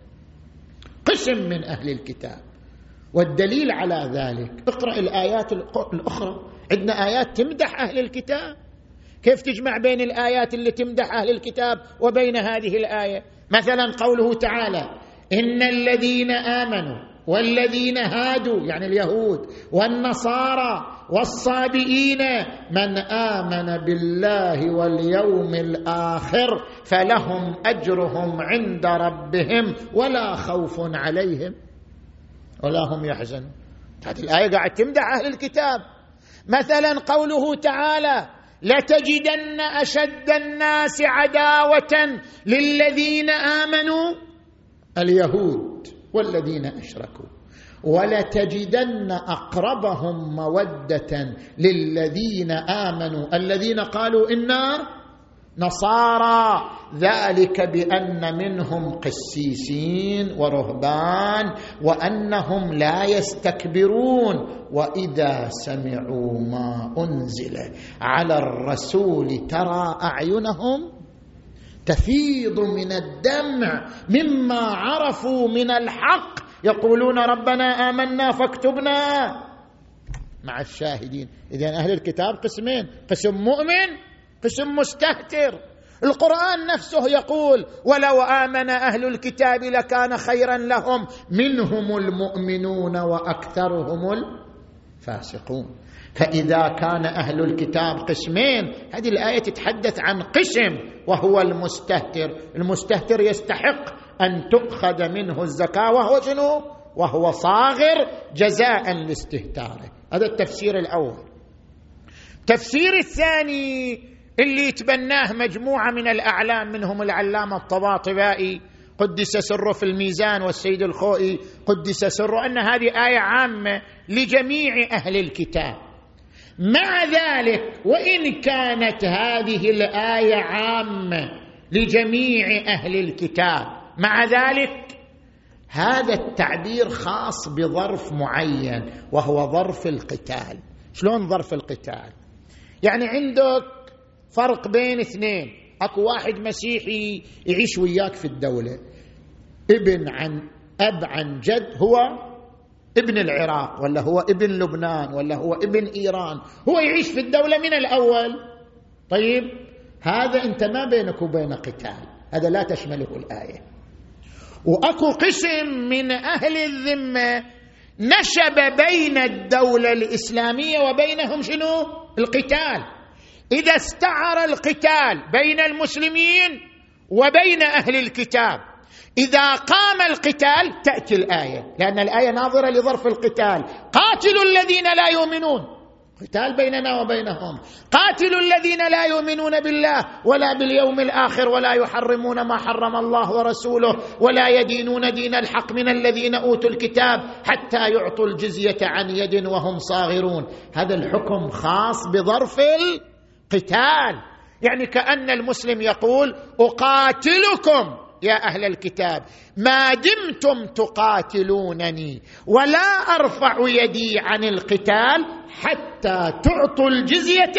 قسم من أهل الكتاب. والدليل على ذلك اقرأ الآيات الأخرى، عندنا آيات تمدح أهل الكتاب، كيف تجمع بين الآيات اللي تمدح أهل الكتاب وبين هذه الآية؟ مثلا قوله تعالى: إن الذين آمنوا والذين هادوا يعني اليهود والنصارى والصابئين من آمن بالله واليوم الآخر فلهم أجرهم عند ربهم ولا خوف عليهم ولا هم يحزنون. هذه الآية قاعد تمدح أهل الكتاب. مثلا قوله تعالى: لتجدن أشد الناس عداوة للذين آمنوا اليهود والذين أشركوا ولتجدن أقربهم مودة للذين آمنوا الذين قالوا إنا نصارى ذلك بأن منهم قسيسين ورهبان وأنهم لا يستكبرون وإذا سمعوا ما أنزل على الرسول ترى أعينهم تفيض من الدمع مما عرفوا من الحق يقولون ربنا آمنا فاكتبنا مع الشاهدين. إذن أهل الكتاب قسمين: قسم مؤمن، قسم مستهتر. القرآن نفسه يقول: ولو آمن أهل الكتاب لكان خيرا لهم منهم المؤمنون وأكثرهم الفاسقون. فإذا كان أهل الكتاب قسمين، هذه الآية تتحدث عن قسم وهو المستهتر. المستهتر يستحق أن تؤخذ منه الزكاة وهو شنو؟ وهو صاغر جزاء لاستهتاره. هذا التفسير الأول. التفسير الثاني اللي يتبناه مجموعة من الأعلام منهم العلامة الطباطبائي قدس سره في الميزان والسيد الخوئي قدس سره، أن هذه آية عامة لجميع أهل الكتاب. مع ذلك وإن كانت هذه الآية عامة لجميع أهل الكتاب، مع ذلك هذا التعبير خاص بظرف معين وهو ظرف القتال. شلون ظرف القتال؟ يعني عندك فرق بين اثنين، اكو واحد مسيحي يعيش وياك في الدولة، ابن عن أب عن جد، هو ابن العراق ولا هو ابن لبنان ولا هو ابن إيران، هو يعيش في الدولة من الأول. طيب هذا أنت ما بينك وبين قتال، هذا لا تشمله الآية. وأكو قسم من أهل الذمة نشب بين الدولة الإسلامية وبينهم شنو؟ القتال. إذا استعر القتال بين المسلمين وبين أهل الكتاب، إذا قام القتال تأتي الآية، لأن الآية ناظرة لظرف القتال. قاتلوا الذين لا يؤمنون، قتال بيننا وبينهم. قاتلوا الذين لا يؤمنون بالله ولا باليوم الآخر ولا يحرمون ما حرم الله ورسوله ولا يدينون دين الحق من الذين أوتوا الكتاب حتى يعطوا الجزية عن يد وهم صاغرون. هذا الحكم خاص بظرف القتال، يعني كأن المسلم يقول: أقاتلكم يا أهل الكتاب ما دمتم تقاتلونني ولا أرفع يدي عن القتال حتى تعطوا الجزية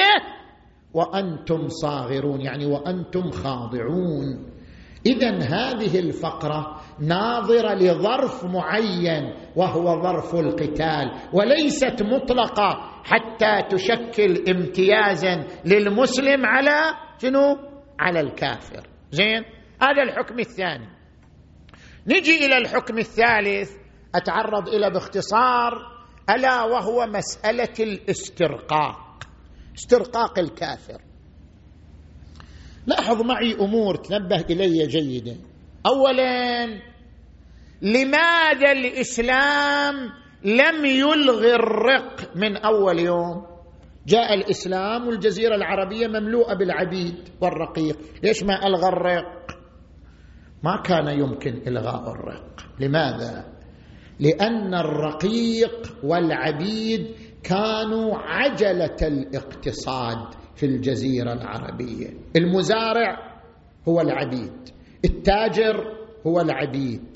وأنتم صاغرون، يعني وأنتم خاضعون. إذن هذه الفقرة ناظرة لظرف معين وهو ظرف القتال، وليست مطلقة حتى تشكل امتيازا للمسلم على شنو؟ على الكافر. زين، هذا الحكم الثاني. نجي إلى الحكم الثالث أتعرض إلى باختصار، ألا وهو مسألة الاسترقاق، استرقاق الكافر. لاحظ معي أمور تنبه إلي جيدا. أولا، لماذا الإسلام لم يلغي الرق من أول يوم؟ جاء الإسلام والجزيرة العربية مملوءة بالعبيد والرقيق، ليش ما ألغى الرق؟ ما كان يمكن إلغاء الرق. لماذا؟ لأن الرقيق والعبيد كانوا عجلة الاقتصاد في الجزيرة العربية. المزارع هو العبيد، التاجر هو العبيد،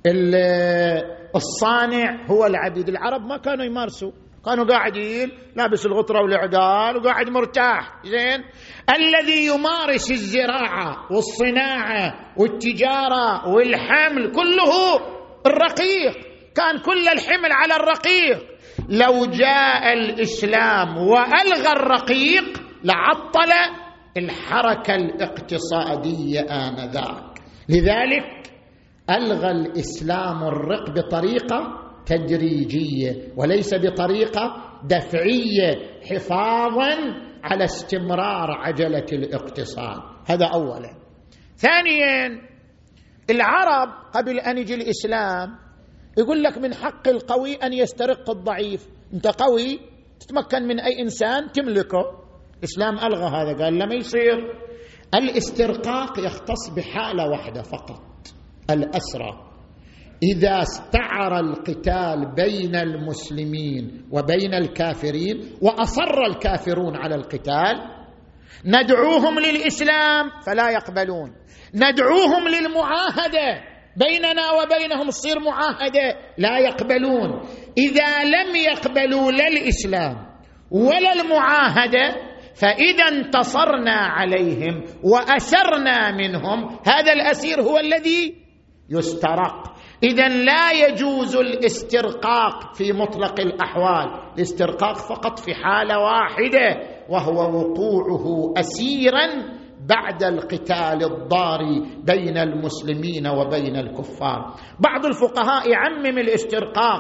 الصانع هو العبيد. العرب ما كانوا يمارسوا، كانوا قاعدين لابس الغطرة والعقال وقاعد مرتاح زين. الذي يمارس الزراعة والصناعة والتجارة والحمل كله الرقيق، كان كل الحمل على الرقيق. لو جاء الإسلام وألغى الرقيق لعطل الحركة الاقتصادية آنذاك. لذلك ألغى الإسلام الرق بطريقة تدريجية وليس بطريقة دفعية، حفاظا على استمرار عجلة الاقتصاد. هذا أولا. ثانيا، العرب قبل أن يجي الإسلام يقول لك من حق القوي أن يسترق الضعيف. أنت قوي تتمكن من أي إنسان تملكه. الإسلام ألغى هذا، قال لما يصير الاسترقاق يختص بحالة واحدة فقط، الأسرى. إذا استعر القتال بين المسلمين وبين الكافرين وأصر الكافرون على القتال، ندعوهم للإسلام فلا يقبلون، ندعوهم للمعاهدة بيننا وبينهم تصير معاهدة لا يقبلون. إذا لم يقبلوا لا الإسلام ولا المعاهدة فإذا انتصرنا عليهم وأسرنا منهم، هذا الأسير هو الذي يسترق. إذن لا يجوز الاسترقاق في مطلق الأحوال، الاسترقاق فقط في حالة واحدة، وهو وقوعه أسيرا بعد القتال الضاري بين المسلمين وبين الكفار. بعض الفقهاء يعمم الاسترقاق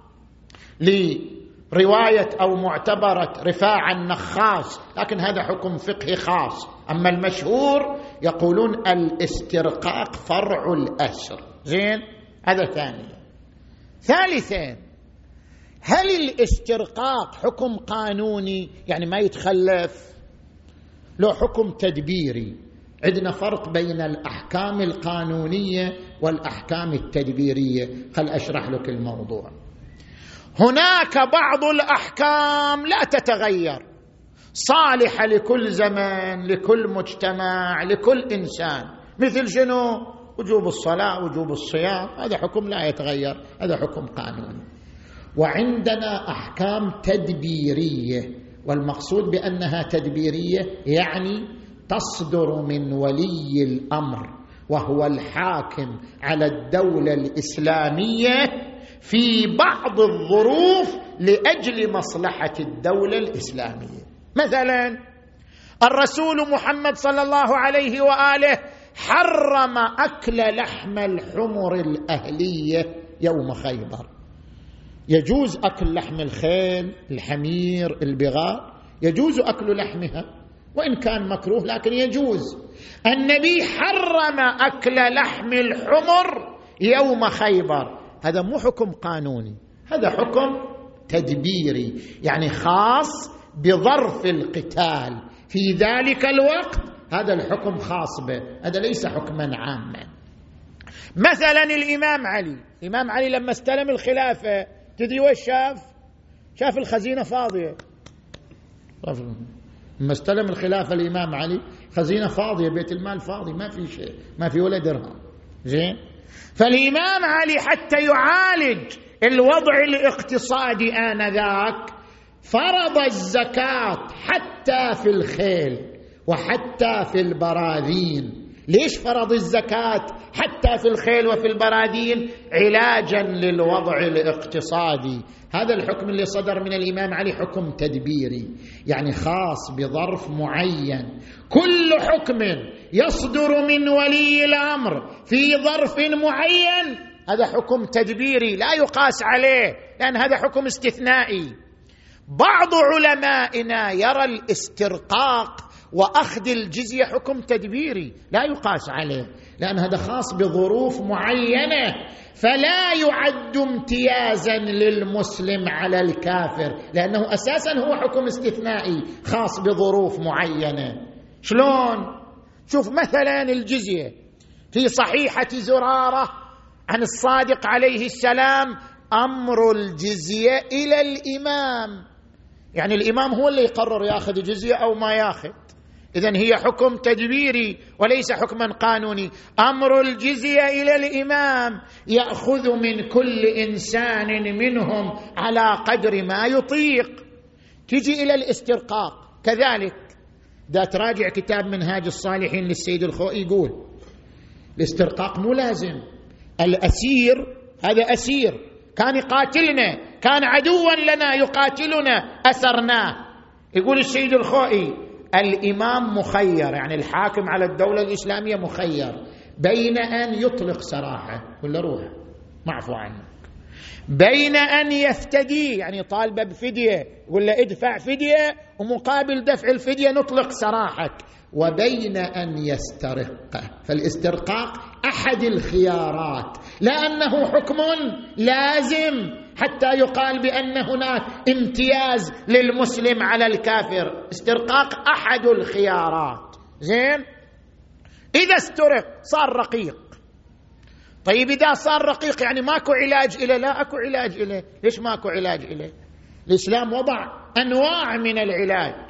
لرواية أو معتبرة رفاعة النخاس، لكن هذا حكم فقهي خاص. أما المشهور يقولون الاسترقاق فرع الأسر. زين، هذا ثانيا. ثالثا، هل الاسترقاق حكم قانوني يعني ما يتخلف؟ له حكم تدبيري. عندنا فرق بين الأحكام القانونية والأحكام التدبيرية. خل أشرح لك الموضوع. هناك بعض الأحكام لا تتغير، صالحة لكل زمن، لكل مجتمع، لكل إنسان. مثل شنو؟ وجوب الصلاة، وجوب الصيام، هذا حكم لا يتغير، هذا حكم قانوني. وعندنا أحكام تدبيرية، والمقصود بأنها تدبيرية يعني تصدر من ولي الأمر وهو الحاكم على الدولة الإسلامية في بعض الظروف لأجل مصلحة الدولة الإسلامية. مثلا الرسول محمد صلى الله عليه وآله حرم أكل لحم الحمر الأهلية يوم خيبر. يجوز أكل لحم الخيل، الحمير، البغال، يجوز أكل لحمها وإن كان مكروه لكن يجوز. النبي حرم أكل لحم الحمر يوم خيبر. هذا مو حكم قانوني، هذا حكم تدبيري، يعني خاص بظرف القتال في ذلك الوقت، هذا الحكم خاص به، هذا ليس حكما عاما. مثلا الإمام علي، الإمام علي لما استلم الخلافة تدري وش شاف؟ شاف الخزينة فاضية. لما استلم الخلافة الإمام علي خزينة فاضية، بيت المال فاضي، ما في شيء، ما في ولا درهم. زين، فالإمام علي حتى يعالج الوضع الاقتصادي آنذاك فرض الزكاة حتى في الخيل وحتى في البراذين. ليش فرض الزكاة حتى في الخيل وفي البراذين؟ علاجا للوضع الاقتصادي. هذا الحكم اللي صدر من الإمام علي حكم تدبيري، يعني خاص بظرف معين. كل حكم يصدر من ولي الأمر في ظرف معين هذا حكم تدبيري لا يقاس عليه، لأن هذا حكم استثنائي. بعض علمائنا يرى الاسترقاق وأخذ الجزية حكم تدبيري لا يقاس عليه، لأن هذا خاص بظروف معينة، فلا يعد امتيازا للمسلم على الكافر، لأنه أساسا هو حكم استثنائي خاص بظروف معينة. شلون؟ شوف مثلا الجزية في صحيحة زرارة عن الصادق عليه السلام، أمر الجزية إلى الإمام، يعني الإمام هو اللي يقرر يأخذ جزية أو ما يأخذ. إذن هي حكم تدبيري وليس حكما قانوني. أمر الجزية إلى الإمام يأخذ من كل إنسان منهم على قدر ما يطيق. تجي إلى الاسترقاق كذلك، دا تراجع كتاب منهاج الصالحين للسيد الخوئي يقول الاسترقاق مو لازم. الأسير هذا أسير كان يقاتلنا، كان عدوا لنا يقاتلنا، أسرناه. يقول السيد الخوئي الإمام مخير، يعني الحاكم على الدولة الإسلامية مخير بين أن يطلق سراحه ولا روح معفو عنك، بين أن يفتدي يعني طالبه بفدية ولا ادفع فدية ومقابل دفع الفدية نطلق سراحك، وبين أن يسترق. فالاسترقاق أحد الخيارات، لأنه حكم لازم حتى يقال بأن هناك امتياز للمسلم على الكافر. استرقاق أحد الخيارات. زين، إذا استرق صار رقيق. طيب إذا صار رقيق يعني ماكو علاج إليه؟ لا، أكو علاج إليه. ليش ماكو علاج إليه؟ الإسلام وضع أنواع من العلاج.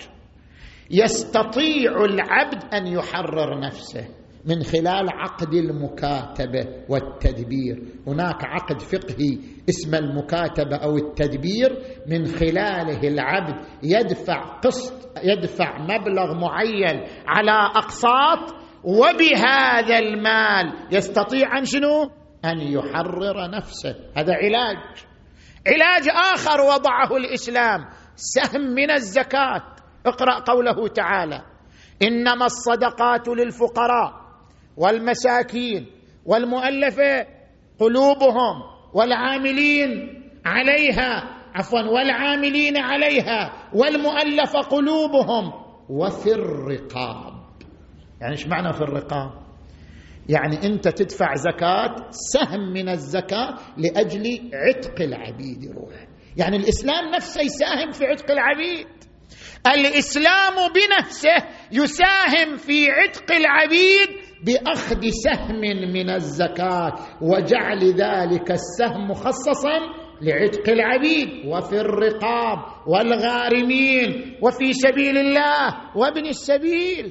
يستطيع العبد أن يحرر نفسه من خلال عقد المكاتبة والتدبير. هناك عقد فقهي اسمه المكاتبة أو التدبير، من خلاله العبد يدفع قسط، يدفع مبلغ معين على أقساط، وبهذا المال يستطيع أن شنو؟ أن يحرر نفسه. هذا علاج. علاج آخر وضعه الإسلام سهم من الزكاة. اقرأ قوله تعالى إنما الصدقات للفقراء والمساكين والمؤلفة قلوبهم والعاملين عليها عفوا والعاملين عليها والمؤلف قلوبهم وفي الرقاب. يعني ايش معنى في الرقاب؟ يعني انت تدفع زكاة، سهم من الزكاة لأجل عتق العبيد. روح يعني الإسلام نفسه يساهم في عتق العبيد. الإسلام بنفسه يساهم في عتق العبيد بأخذ سهم من الزكاة وجعل ذلك السهم مخصصا لعتق العبيد وفي الرقاب والغارمين وفي سبيل الله وابن السبيل.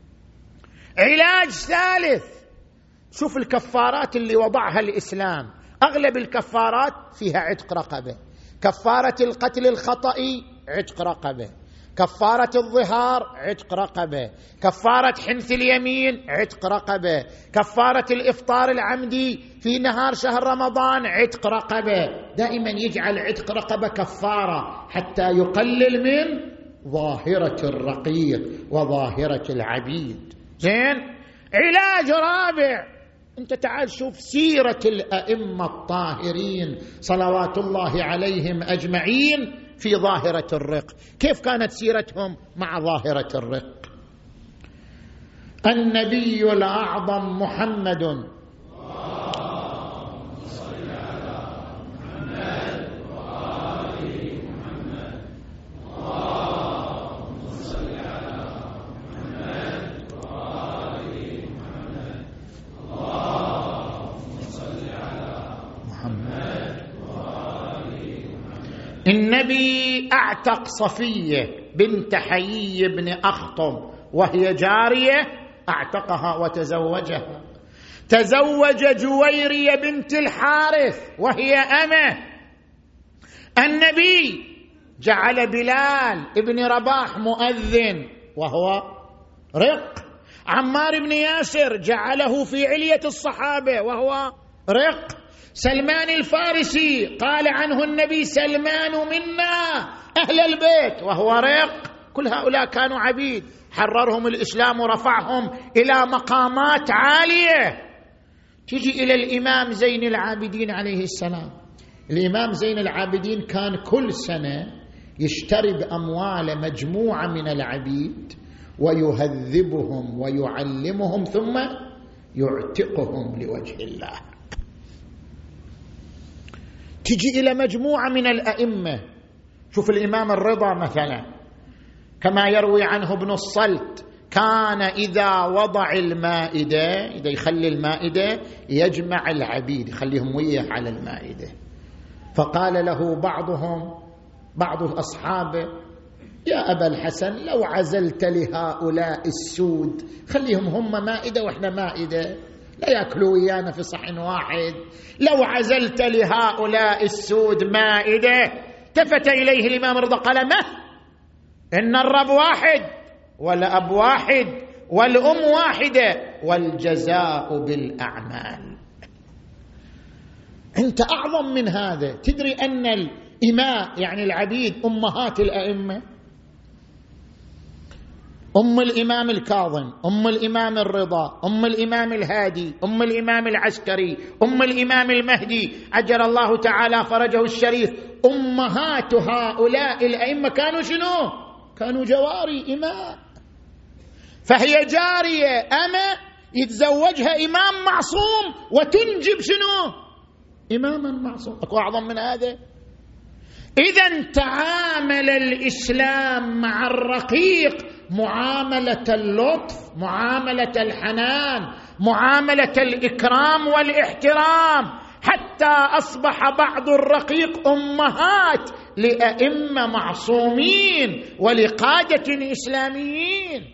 علاج ثالث، شوف الكفارات اللي وضعها الإسلام، أغلب الكفارات فيها عتق رقبة. كفارة القتل الخطئي عتق رقبة، كفارة الظهار عتق رقبة، كفارة حنث اليمين عتق رقبة، كفارة الإفطار العمدي في نهار شهر رمضان عتق رقبة. دائما يجعل عتق رقبة كفارة حتى يقلل من ظاهرة الرقيق وظاهرة العبيد. زين، علاج رابع، انت تعال شوف سيرة الأئمة الطاهرين صلوات الله عليهم أجمعين في ظاهرة الرق. كيف كانت سيرتهم مع ظاهرة الرق؟ النبي الأعظم محمد صل على محمد وآل محمد اللهم صل على محمد وآل محمد اللهم صل على محمد وآل محمد. النبي أعتق صفية بنت حيي بن أخطب وهي جارية، أعتقها وتزوجها. تزوج جويرية بنت الحارث وهي أمه. النبي جعل بلال ابن رباح مؤذن وهو رق. عمار بن ياسر جعله في علية الصحابة وهو رق. سلمان الفارسي قال عنه النبي سلمان منا أهل البيت وهو رق. كل هؤلاء كانوا عبيد، حررهم الإسلام ورفعهم إلى مقامات عالية. تجي إلى الإمام زين العابدين عليه السلام. الإمام زين العابدين كان كل سنة يشتري بأموال مجموعة من العبيد ويهذبهم ويعلمهم ثم يعتقهم لوجه الله. تجي إلى مجموعة من الأئمة، شوف الإمام الرضا مثلا، كما يروي عنه ابن الصلت، كان إذا وضع المائدة، إذا يخلي المائدة يجمع العبيد يخليهم وياه على المائدة. فقال له بعضهم، بعض أصحابه، يا أبا الحسن لو عزلت لهؤلاء السود خليهم هم مائدة وإحنا مائدة، لا يأكلوا ويانا في صحن واحد. لو عزلت لهؤلاء السود مائدة. التفت إليه الإمام رضا قال: ما إن الرب واحد والأب واحد والأم واحدة والجزاء بالأعمال. أنت أعظم من هذا. تدري أن الإماء يعني العبيد أمهات الأئمة؟ أم الإمام الكاظم، أم الإمام الرضا، أم الإمام الهادي، أم الإمام العسكري، أم الإمام المهدي عجل الله تعالى فرجه الشريف، أمهات هؤلاء الأئمة كانوا شنو؟ كانوا جواري إماء. فهي جارية أما يتزوجها إمام معصوم وتنجب شنو؟ إماما معصوم. أكو أعظم من هذا؟ إذن تعامل الإسلام مع الرقيق معاملة اللطف، معاملة الحنان، معاملة الإكرام والاحترام، حتى أصبح بعض الرقيق أمهات لأئمة معصومين ولقادة إسلاميين.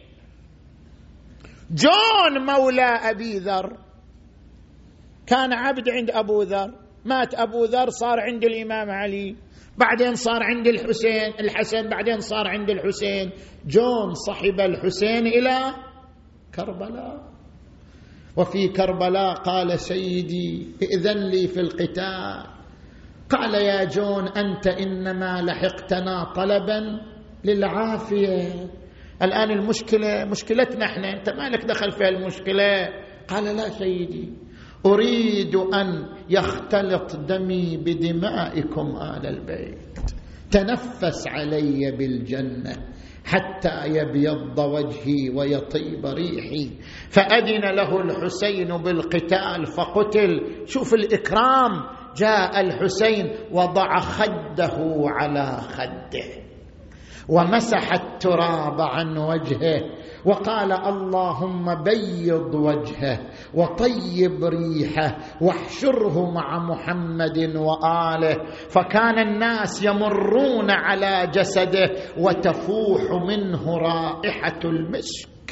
جون مولى أبي ذر كان عبد عند أبو ذر، مات أبو ذر صار عند الإمام علي، بعدين صار عند الحسين الحسن، بعدين صار عند الحسين. جون صحب الحسين إلى كربلاء، وفي كربلاء قال: سيدي ائذن لي في القتال. قال: يا جون أنت إنما لحقتنا طلبا للعافية، الآن المشكلة مشكلتنا احنا، أنت ما لك دخل في المشكلة. قال: لا سيدي، أريد أن يختلط دمي بدمائكم آل البيت، تنفس علي بالجنة حتى يبيض وجهي ويطيب ريحي. فأذن له الحسين بالقتال فقتل. شوف الإكرام، جاء الحسين وضع خده على خده ومسح التراب عن وجهه وقال: اللهم بيض وجهه وطيب ريحه واحشره مع محمد وآله. فكان الناس يمرون على جسده وتفوح منه رائحة المسك.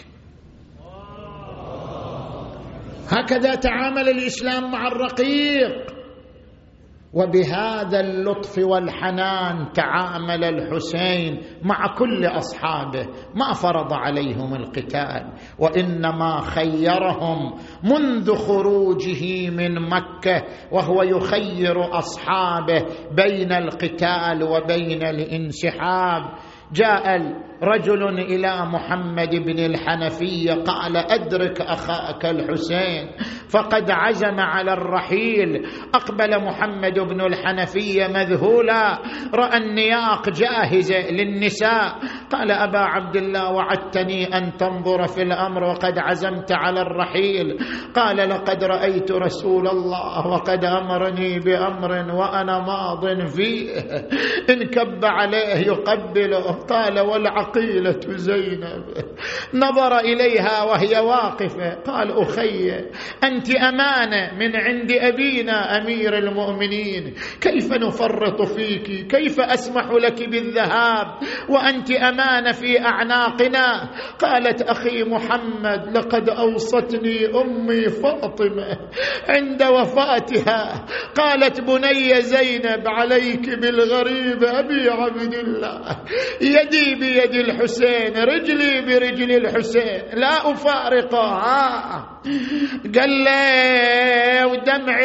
هكذا تعامل الإسلام مع الرقيق، وبهذا اللطف والحنان تعامل الحسين مع كل أصحابه. ما فرض عليهم القتال، وإنما خيرهم منذ خروجه من مكة وهو يخير أصحابه بين القتال وبين الانسحاب. جاء رجل إلى محمد بن الحنفية قال: أدرك أخاك الحسين فقد عزم على الرحيل. أقبل محمد بن الحنفية مذهولا، رأى النياق جاهزة للنساء. قال: أبا عبد الله وعدتني أن تنظر في الأمر وقد عزمت على الرحيل. قال: لقد رأيت رسول الله وقد أمرني بأمر وأنا ماض فيه، إن كب عليه يقبله. قال: والعقيلة زينب. نظر إليها وهي واقفة قال: أخي أنت أمانة من عند أبينا أمير المؤمنين، كيف نفرط فيك؟ كيف أسمح لك بالذهاب وأنت أمانة في أعناقنا؟ قالت: أخي محمد لقد أوصتني أمي فاطمة عند وفاتها، قالت: بني زينب عليك بالغريب أبي عبد الله، يدي بيد الحسين رجلي برجل الحسين لا أفارقها. قال له ودمع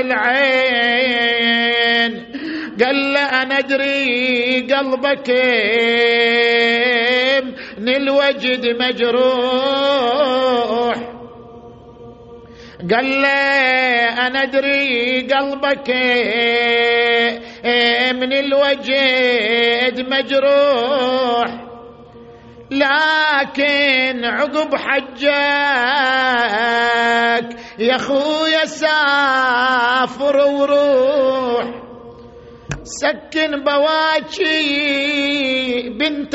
العين، قال له أنا أدري قلبك من الوجد مجروح، قال له أنا أدري قلبك من الوجد مجروح، لكن عقب حجك يا خويا سافر وروح، سكن بواكي بنت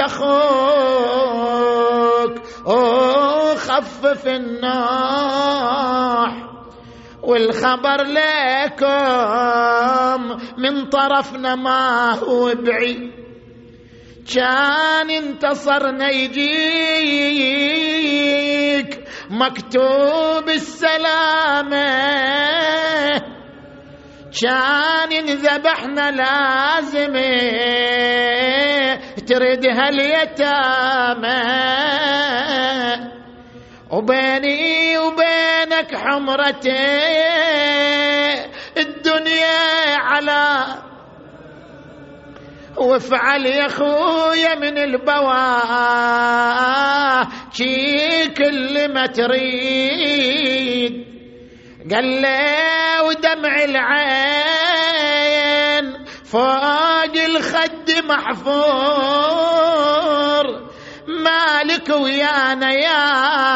اخوك وخفف النوح، والخبر لكم من طرفنا ما هو بعيد، كان انتصرنا يجيك مكتوب السلامة، كان انذبحنا لازم تردها اليتامى، وبيني وبينك حمرتي الدنيا على، وافعل يا خويا من البواه شي كل ما تريد. قال لي ودمع العين فوق الخد محفور، مالك ويانا يا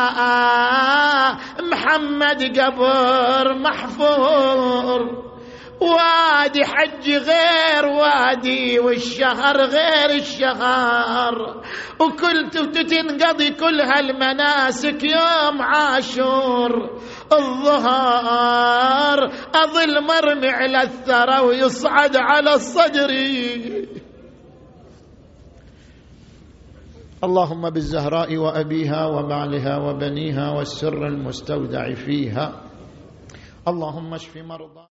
محمد قبر محفور، وادي حج غير وادي والشهر غير الشهر، وكنت تنقضي كل هالمناسك يوم عاشور. الظهر أظل مرمي على الثرى ويصعد على الصدر. اللهم بالزهراء وأبيها وبعلها وبنيها والسر المستودع فيها، اللهم اشف مرضى